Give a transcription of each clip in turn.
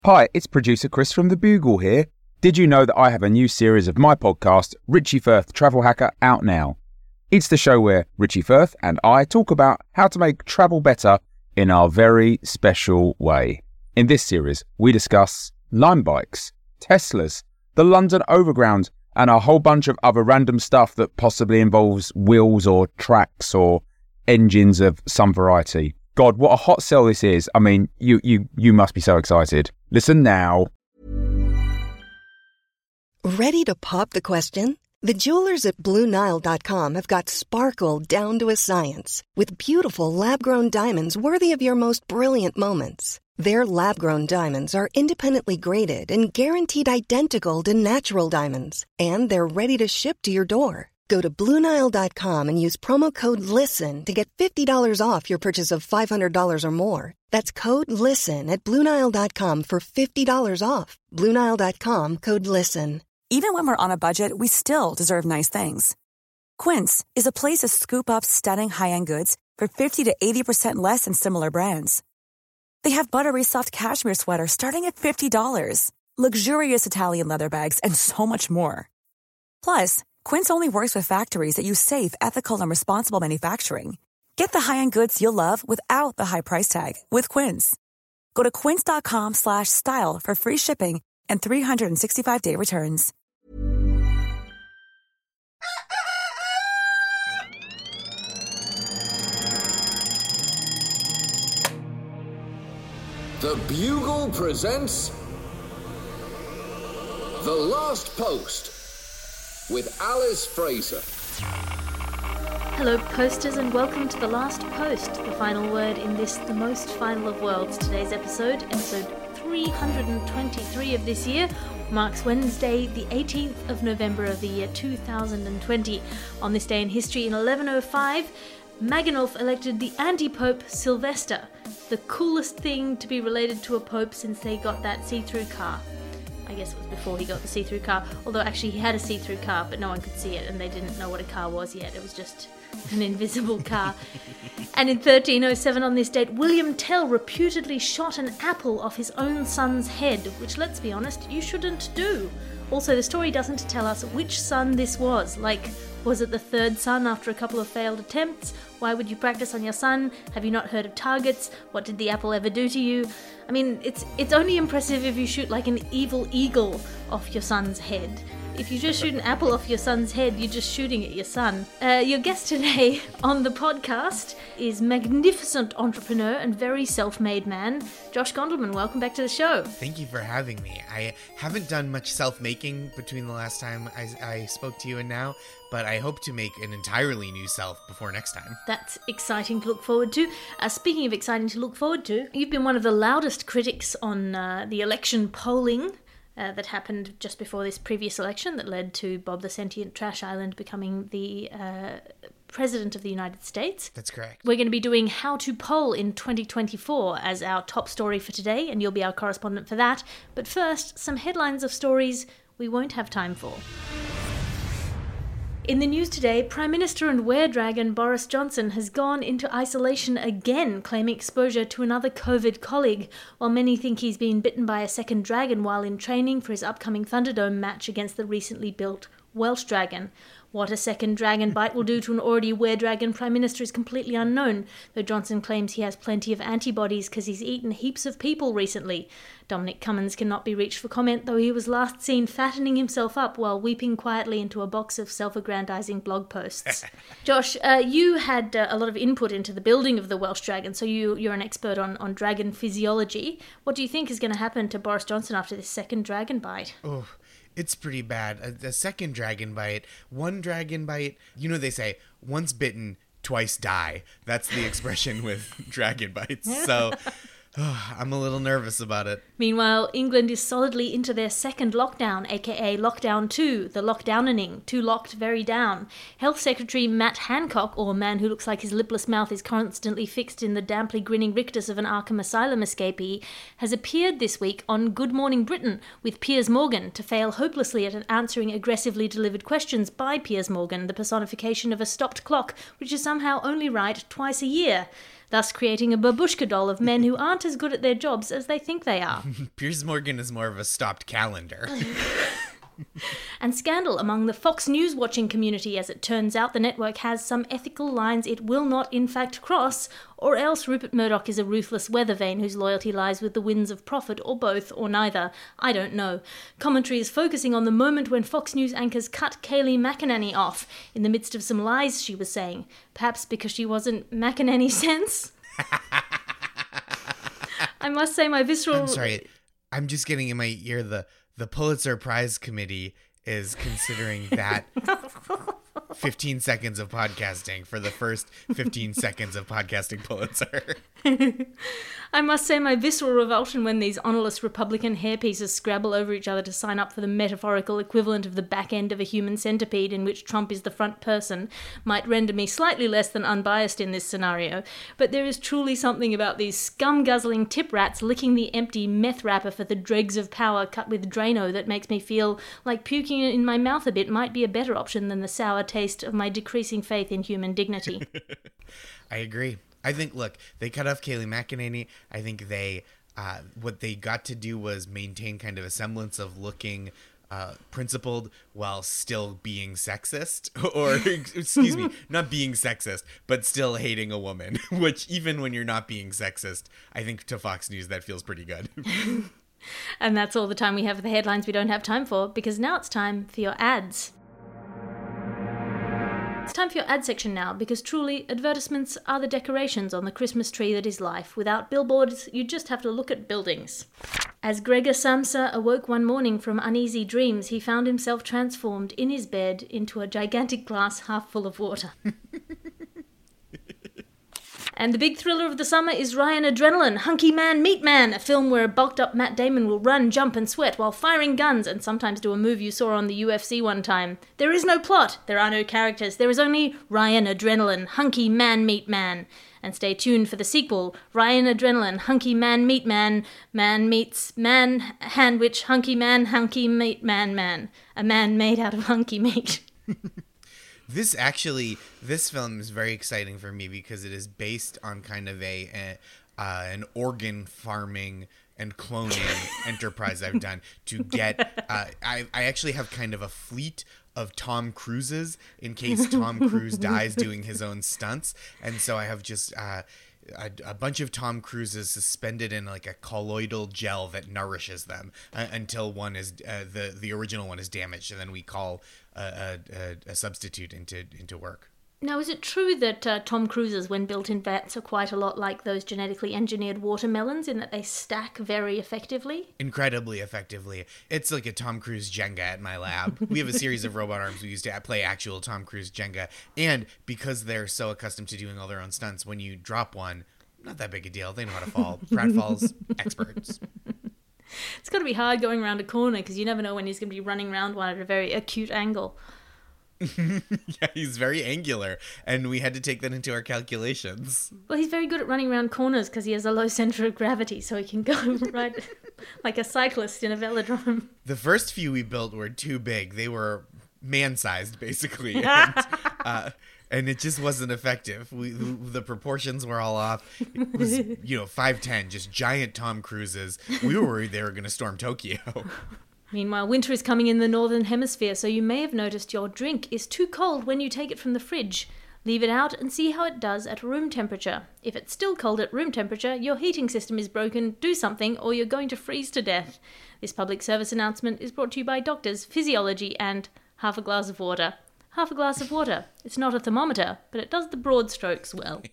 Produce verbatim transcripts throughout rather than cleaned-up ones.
Hi, it's producer Chris from The Bugle here. Did you know that I have a new series of my podcast, Richie Firth Travel Hacker, out now? It's the show where Richie Firth and I talk about how to make travel better in our very special way. In this series, we discuss Lime bikes, Teslas, the London Overground, and a whole bunch of other random stuff that possibly involves wheels or tracks or engines of some variety. God, what a hot sell this is. I mean, you you you must be so excited. Listen now. Ready to pop the question? The jewelers at Blue Nile dot com have got sparkle down to a science with beautiful lab-grown diamonds worthy of your most brilliant moments. Their lab-grown diamonds are independently graded and guaranteed identical to natural diamonds, and they're ready to ship to your door. Go to Blue Nile dot com and use promo code LISTEN to get fifty dollars off your purchase of five hundred dollars or more. That's code LISTEN at Blue Nile dot com for fifty dollars off. Blue Nile dot com, code LISTEN. Even when we're on a budget, we still deserve nice things. Quince is a place to scoop up stunning high-end goods for fifty to eighty percent less than similar brands. They have buttery soft cashmere sweaters starting at fifty dollars, luxurious Italian leather bags, and so much more. Plus, Quince only works with factories that use safe, ethical, and responsible manufacturing. Get the high-end goods you'll love without the high price tag with Quince. Go to quince dot com slash style for free shipping and three sixty-five day returns. The Bugle presents The Last Post with Alice Fraser. Hello posters and welcome to The Last Post, the final word in this, the most final of worlds. Today's episode, episode three hundred twenty-three of this year, marks Wednesday the eighteenth of November of the year two thousand twenty. On this day in history in eleven oh five, Maginulf elected the anti-pope Sylvester, the coolest thing to be related to a pope since they got that see-through car. I guess it was before he got the see-through car, although actually he had a see-through car, but no one could see it, and they didn't know what a car was yet. It was just an invisible car. And in thirteen oh seven on this date, William Tell reputedly shot an apple off his own son's head, which, let's be honest, you shouldn't do. Also, the story doesn't tell us which son this was. Like, was it the third son after a couple of failed attempts? Why would you practice on your son? Have you not heard of targets? What did the apple ever do to you? I mean, it's it's only impressive if you shoot like an evil eagle off your son's head. If you just shoot an apple off your son's head, you're just shooting at your son. Uh, your guest today on the podcast is magnificent entrepreneur and very self-made man, Josh Gondelman. Welcome back to the show. Thank you for having me. I haven't done much self-making between the last time I, I spoke to you and now, but I hope to make an entirely new self before next time. That's exciting to look forward to. Uh, speaking of exciting to look forward to, you've been one of the loudest critics on uh, the election polling Uh, that happened just before this previous election that led to Bob the Sentient Trash Island becoming the uh, President of the United States. That's correct. We're going to be doing How to Poll in twenty twenty-four as our top story for today, and you'll be our correspondent for that. But first, some headlines of stories we won't have time for. In the news today, Prime Minister and were-dragon Boris Johnson has gone into isolation again, claiming exposure to another COVID colleague, while many think he's been bitten by a second dragon while in training for his upcoming Thunderdome match against the recently built Welsh Dragon. What a second dragon bite will do to an already were-dragon Prime Minister is completely unknown, though Johnson claims he has plenty of antibodies because he's eaten heaps of people recently. Dominic Cummings cannot be reached for comment, though he was last seen fattening himself up while weeping quietly into a box of self-aggrandizing blog posts. Josh, uh, you had uh, a lot of input into the building of the Welsh Dragon, so you, you're an expert on, on dragon physiology. What do you think is going to happen to Boris Johnson after this second dragon bite? Oh, it's pretty bad. A, a second dragon bite, one dragon bite, you know they say, once bitten, twice die. That's the expression with dragon bites. So oh, I'm a little nervous about it. Meanwhile, England is solidly into their second lockdown, aka Lockdown two, the lockdowning, too locked, very down. Health Secretary Matt Hancock, or man who looks like his lipless mouth is constantly fixed in the damply grinning rictus of an Arkham Asylum escapee, has appeared this week on Good Morning Britain with Piers Morgan to fail hopelessly at answering aggressively delivered questions by Piers Morgan, the personification of a stopped clock, which is somehow only right twice a year. thus creating a babushka doll of men who aren't as good at their jobs as they think they are. Piers Morgan is more of a stopped calendar. And scandal among the Fox News watching community, as it turns out the network has some ethical lines it will not in fact cross, or else Rupert Murdoch is a ruthless weather vane whose loyalty lies with the winds of profit, or both, or neither. I don't know. Commentary is focusing on the moment when Fox News anchors cut Kayleigh McEnany off, in the midst of some lies she was saying. Perhaps because she wasn't McEnany sense? I must say my visceral... I'm sorry, I'm just getting in my ear the... The Pulitzer Prize Committee is considering that fifteen seconds of podcasting for the first fifteen seconds of podcasting Pulitzer. I must say my visceral revulsion when these honorless Republican hairpieces scrabble over each other to sign up for the metaphorical equivalent of the back end of a human centipede in which Trump is the front person might render me slightly less than unbiased in this scenario, but there is truly something about these scum-guzzling tip rats licking the empty meth wrapper for the dregs of power cut with Drano that makes me feel like puking in my mouth a bit might be a better option than the sour taste of my decreasing faith in human dignity. I agree. I think, look, they cut off Kayleigh McEnany. I think they, uh, what they got to do was maintain kind of a semblance of looking uh, principled while still being sexist. Or, excuse me, not being sexist, but still hating a woman. Which, even when you're not being sexist, I think to Fox News that feels pretty good. And that's all the time we have for the headlines we don't have time for, because now it's time for your ads. It's time for your ad section now, because truly, advertisements are the decorations on the Christmas tree that is life. Without billboards, you just have to look at buildings. As Gregor Samsa awoke one morning from uneasy dreams, he found himself transformed in his bed into a gigantic glass half full of water. And the big thriller of the summer is Ryan Adrenaline, Hunky Man Meat Man, a film where a bulked-up Matt Damon will run, jump and sweat while firing guns and sometimes do a move you saw on the U F C one time. There is no plot, there are no characters, there is only Ryan Adrenaline, Hunky Man Meat Man. And stay tuned for the sequel, Ryan Adrenaline, Hunky Man Meat Man, Man Meets Man, Handwich, Hunky Man, Hunky Meat Man Man. A man made out of hunky meat. This actually, this film is very exciting for me because it is based on kind of a, a uh, an organ farming and cloning enterprise I've done to get, uh, I, I actually have kind of a fleet of Tom Cruises in case Tom Cruise dies doing his own stunts. And so I have just uh, a, a bunch of Tom Cruises suspended in like a colloidal gel that nourishes them uh, until one is, uh, the, the original one is damaged. And then we call a, a, a substitute into into work. Now, is it true that uh, Tom Cruises, when built in vats, are quite a lot like those genetically engineered watermelons in that they stack very effectively? Incredibly effectively. It's like a Tom Cruise Jenga at my lab. We have a series of robot arms we use to play actual Tom Cruise Jenga. And because they're so accustomed to doing all their own stunts, when you drop one, not that big a deal. They know how to fall. Pratfalls, experts. It's got to be hard going around a corner because you never know when he's going to be running around one at a very acute angle. Yeah, he's very angular, and we had to take that into our calculations. Well, he's very good at running around corners because he has a low center of gravity, so he can go right like a cyclist in a velodrome. The first few we built were too big. They were man-sized, basically, and, uh, and it just wasn't effective. We, the proportions were all off. It was, you know, five ten, just giant Tom Cruises. We were worried they were going to storm Tokyo. Meanwhile, winter is coming in the northern hemisphere, so you may have noticed your drink is too cold when you take it from the fridge. Leave it out and see how it does at room temperature. If it's still cold at room temperature, your heating system is broken, do something, or you're going to freeze to death. This public service announcement is brought to you by doctors, physiology, and half a glass of water. Half a glass of water. It's not a thermometer, but it does the broad strokes well.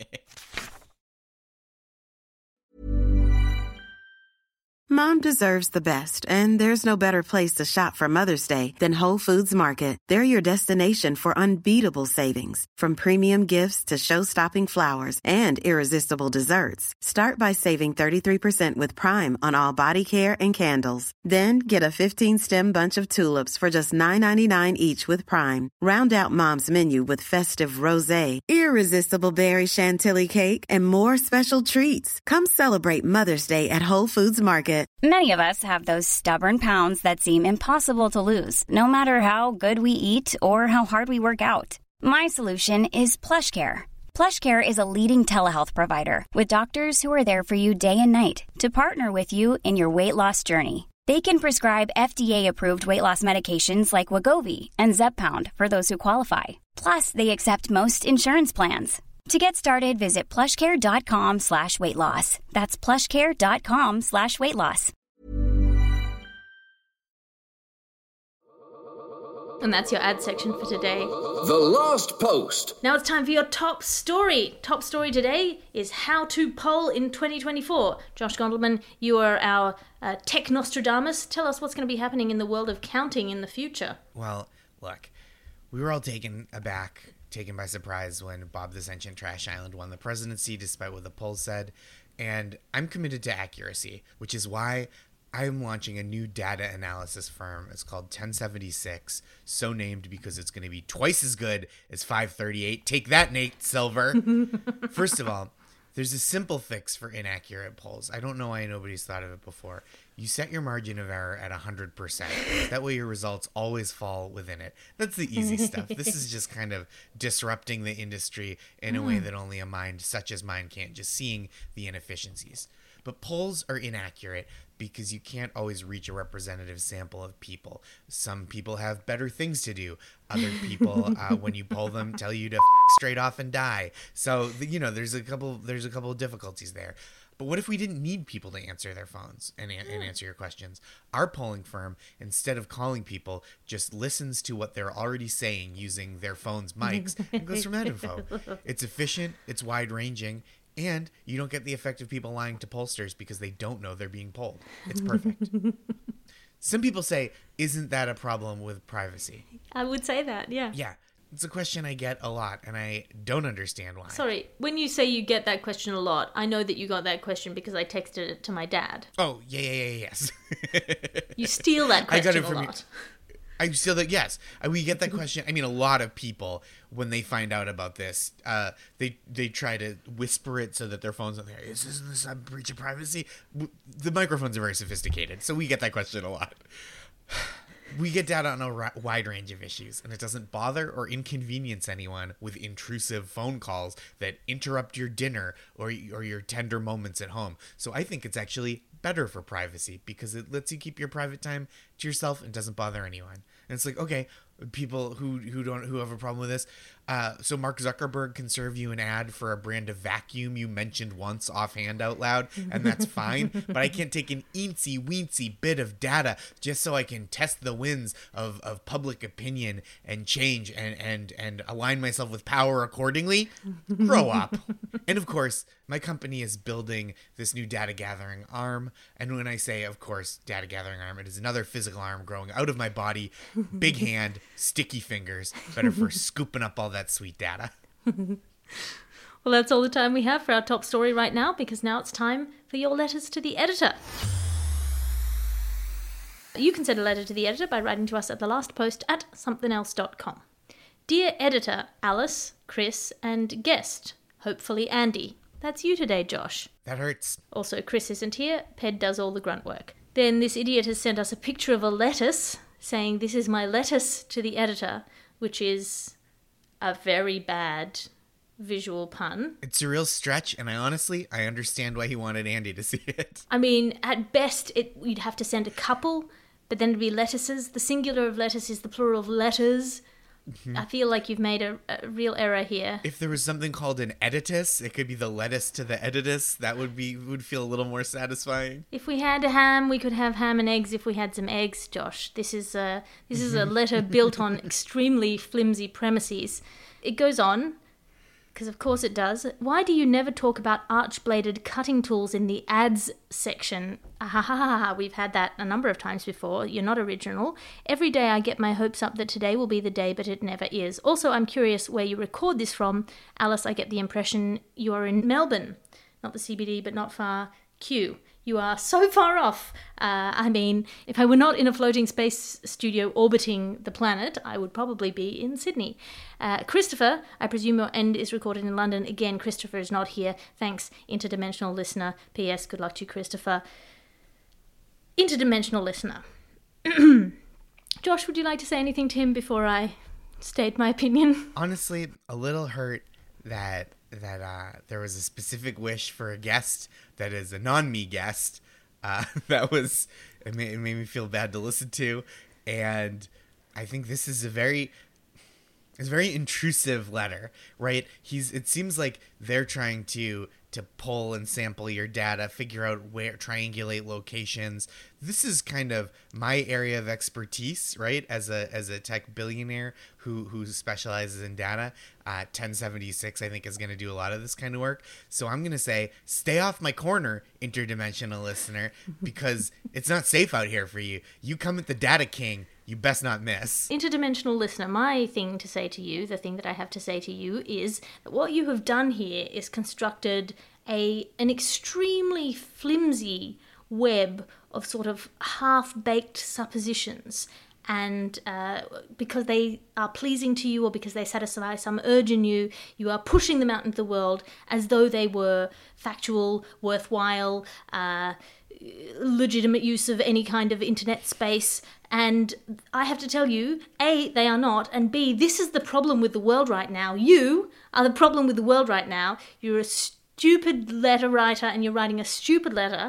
Mom deserves the best, and there's no better place to shop for Mother's Day than Whole Foods Market. They're your destination for unbeatable savings, from premium gifts to show-stopping flowers and irresistible desserts. Start by saving thirty-three percent with Prime on all body care and candles. Then get a fifteen-stem bunch of tulips for just nine ninety-nine each with Prime. Round out Mom's menu with festive rosé, irresistible berry chantilly cake, and more special treats. Come celebrate Mother's Day at Whole Foods Market. Many of us have those stubborn pounds that seem impossible to lose, no matter how good we eat or how hard we work out. My solution is PlushCare. PlushCare is a leading telehealth provider with doctors who are there for you day and night to partner with you in your weight loss journey. They can prescribe F D A-approved weight loss medications like Wegovy and Zepbound for those who qualify. Plus, they accept most insurance plans. To get started, visit plushcare.com slash weight loss. That's plushcare.com slash weight loss. And that's your ad section for today. The Last Post. Now it's time for your top story. Top story today is how to poll in twenty twenty-four. Josh Gondelman, you are our uh, tech Nostradamus. Tell us what's going to be happening in the world of counting in the future. Well, look, we were all taken aback, taken by surprise when Bob the Sentient Trash Island won the presidency, despite what the polls said. And I'm committed to accuracy, which is why I'm launching a new data analysis firm. It's called ten seventy-six, so named because it's going to be twice as good as five thirty-eight. Take that, Nate Silver. First of all, there's a simple fix for inaccurate polls. I don't know why nobody's thought of it before. You set your margin of error at one hundred percent. That way your results always fall within it. That's the easy stuff. This is just kind of disrupting the industry in a way that only a mind such as mine can't, just seeing the inefficiencies. But polls are inaccurate because you can't always reach a representative sample of people. Some people have better things to do. Other people, uh, when you poll them, tell you to f- straight off and die. So, you know, there's a couple there's a couple of difficulties there. But what if we didn't need people to answer their phones and, a- and answer your questions? Our polling firm, instead of calling people, just listens to what they're already saying using their phone's mics and goes from that info. It's efficient, it's wide-ranging, and you don't get the effect of people lying to pollsters because they don't know they're being polled. It's perfect. Some people say, isn't that a problem with privacy? I would say that, yeah. Yeah. It's a question I get a lot, and I don't understand why. Sorry, when you say you get that question a lot, I know that you got that question because I texted it to my dad. Oh, yeah, yeah, yeah, yes. You steal that question I got it a from lot. You. I steal that, yes. We get that question. I mean, a lot of people, when they find out about this, uh, they they try to whisper it so that their phone's on there. Is isn't this a breach of privacy? The microphones are very sophisticated, so we get that question a lot. We get data on a wide range of issues, and it doesn't bother or inconvenience anyone with intrusive phone calls that interrupt your dinner or, or your tender moments at home. So I think it's actually better for privacy because it lets you keep your private time to yourself and doesn't bother anyone. And it's like, okay, people who who don't who have a problem with this. Uh, so Mark Zuckerberg can serve you an ad for a brand of vacuum you mentioned once offhand out loud, and that's fine. But I can't take an eensy weensy bit of data just so I can test the winds of, of public opinion and change and, and, and align myself with power accordingly. Grow up. And of course, my company is building this new data gathering arm. And when I say, of course, data gathering arm, it is another physical arm growing out of my body, big hand, sticky fingers, better for scooping up all that sweet data. Well, that's all the time we have for our top story right now, because now it's time for your letters to the editor. You can send a letter to the editor by writing to us at the last post at something else dot com. Dear editor, Alice, Chris, and guest, hopefully Andy. That's you today, Josh. That hurts. Also, Chris isn't here. Ped does all the grunt work. Then this idiot has sent us a picture of a lettuce, saying, this is my lettuce to the editor, which is a very bad visual pun. It's a real stretch, and I honestly, I understand why he wanted Andy to see it. I mean, at best, it you'd have to send a couple, but then it'd be lettuces. The singular of lettuce is the plural of letters. Mm-hmm. I feel like you've made a, a real error here. If there was something called an editus, it could be the lettuce to the editus. That would be would feel a little more satisfying. If we had a ham, we could have ham and eggs. If we had some eggs, Josh, this is a this is a letter built on extremely flimsy premises. It goes on, because of course it does. Why do you never talk about arch-bladed cutting tools in the ads section? Ah, ha, ha, ha, ha. We've had that a number of times before. You're not original. Every day I get my hopes up that today will be the day, but it never is. Also, I'm curious where you record this from. Alice, I get the impression you are in Melbourne. Not the C B D, but not far. Q. You are so far off. Uh, I mean, if I were not in a floating space studio orbiting the planet, I would probably be in Sydney. Uh, Christopher, I presume your end is recorded in London. Again, Christopher is not here. Thanks, interdimensional listener. P S. Good luck to you, Christopher. Interdimensional listener. Josh, would you like to say anything to him before I state my opinion? Honestly, a little hurt that that uh, there was a specific wish for a guest that is a non-me guest. Uh, that was, it made, it made me feel bad to listen to. And I think this is a very, it's a very intrusive letter, right? He's, it seems like they're trying to, to pull and sample your data, figure out where, triangulate locations. This is kind of my area of expertise, right? As a as a tech billionaire who who specializes in data, uh, ten seventy-six I think is going to do a lot of this kind of work. So I'm going to say, stay off my corner, interdimensional listener, because it's not safe out here for you. You come at the data king, you best not miss. Interdimensional listener, my thing to say to you, the thing that I have to say to you is that what you have done here is constructed a an extremely flimsy web of sort of half-baked suppositions, and uh, because they are pleasing to you or because they satisfy some urge in you, you are pushing them out into the world as though they were factual, worthwhile, uh, legitimate use of any kind of internet space. And I have to tell you, A, they are not, and B, this is the problem with the world right now. You are the problem with the world right now. You're a stupid letter writer and you're writing a stupid letter,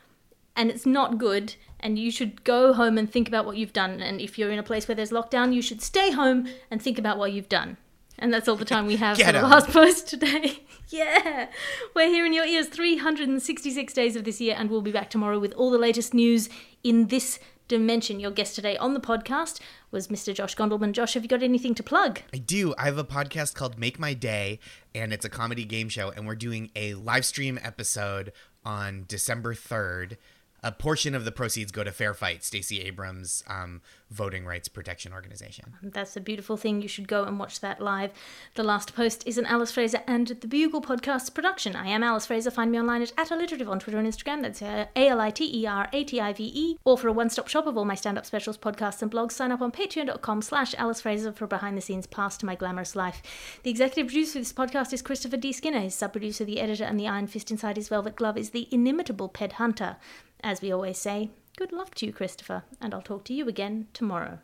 and it's not good, and you should go home and think about what you've done. And if you're in a place where there's lockdown, you should stay home and think about what you've done. And that's all the time we have for the last post today. Yeah! We're here in your ears three hundred sixty-six days of this year, and we'll be back tomorrow with all the latest news in this dimension. Your guest today on the podcast was Mister Josh Gondelman. Josh, have you got anything to plug? I do. I have a podcast called Make My Day, and it's a comedy game show, and we're doing a live stream episode on December third. A portion of the proceeds go to Fair Fight, Stacey Abrams' um, voting rights protection organization. That's a beautiful thing. You should go and watch that live. The Last Post is an Alice Fraser and The Bugle Podcast's production. I am Alice Fraser. Find me online at, at alliterative on Twitter and Instagram. That's uh, A L I T E R A T I V E. Or for a one-stop shop of all my stand-up specials, podcasts and blogs, sign up on patreon.com slash Alice Fraser for behind-the-scenes pass to my glamorous life. The executive producer for this podcast is Christopher D. Skinner. His sub-producer, the editor, and the iron fist inside his velvet glove is the inimitable Ped Hunter. As we always say, good luck to you, Christopher, and I'll talk to you again tomorrow.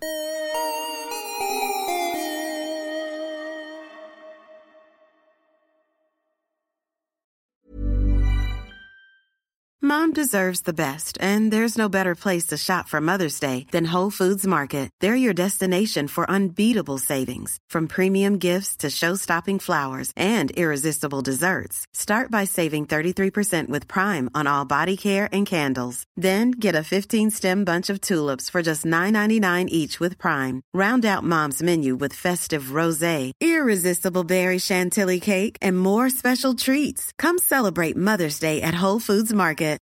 Mom deserves the best, and there's no better place to shop for Mother's Day than Whole Foods Market. They're your destination for unbeatable savings, from premium gifts to show-stopping flowers and irresistible desserts. Start by saving thirty-three percent with Prime on all body care and candles. Then get a fifteen-stem bunch of tulips for just nine ninety-nine each with Prime. Round out Mom's menu with festive rosé, irresistible berry chantilly cake, and more special treats. Come celebrate Mother's Day at Whole Foods Market.